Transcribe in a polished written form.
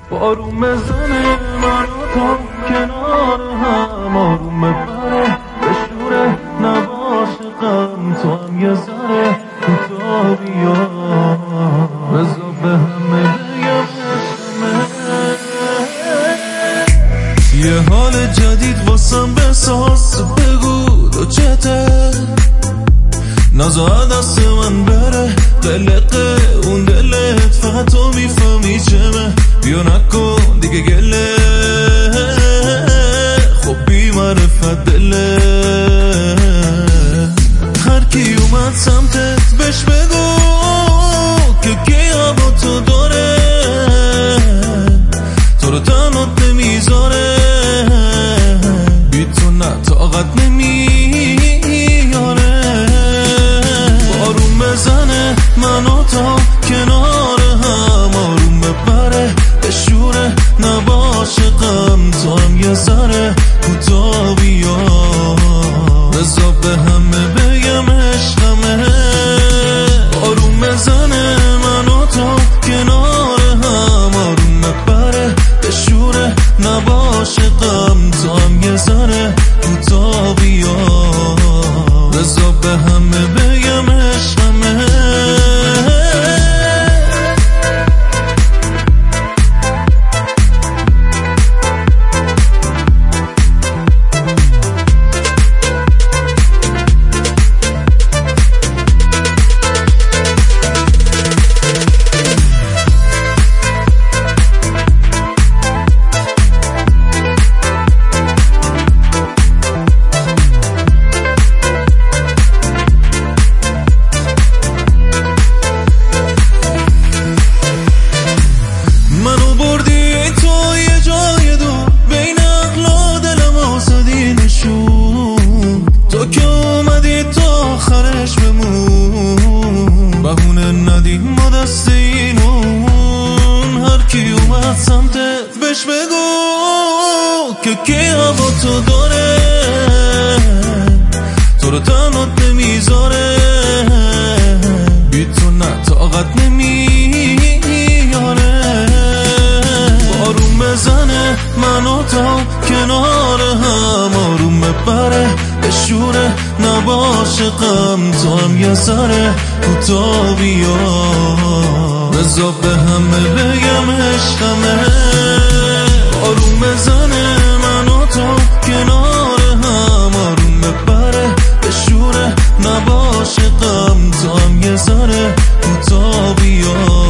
بارون بزنه منو تو کنار هم، آروم ببره بشوره نباشه غم، تو هم یه ذره کوتاه بیا، بذار به همه بگم یه حال جدید واسم بساز، بگو تو چته، نزا دست من بره قلقه اون دلت، فقط تو میفهمی چمه، بیا نکن دیگه گله، خب بی معرفت دله، هر کی اومد سمتت بهش بگو که گیاه با تو داره، تو رو تنات نمیذاره، بی تو نه طاقت نمیاره، بارون بزنه منو تا کنار هم، آروم ببره بشوره نباشه غم، تو هم یه ذره کوتاه بیا، بذار به همه بگم عشقمه، بارون بزنه منو تا کنار هم، آروم ببره بشوره نباشه غم، تو هم یه ذره کوتاه بیا، بذار به همه بگم عشقمه. بهونه ندی ما دست اینون، هر کی اومد سمتت بهش بگو که گیاه با تو داره، تو رو تنات نمیذاره، بی تو نه طاقت نمیاره، بارون بزنه منو تا کنار هم، آروم ببره بشوره نباشه غم، تو هم یه ذره کوتاه بیا، بذار به همه بگم عشقمه، بارون بزنه منو تا کنار هم، آروم ببره بشوره نباشه غم، تو هم یه ذره کوتاه بیا.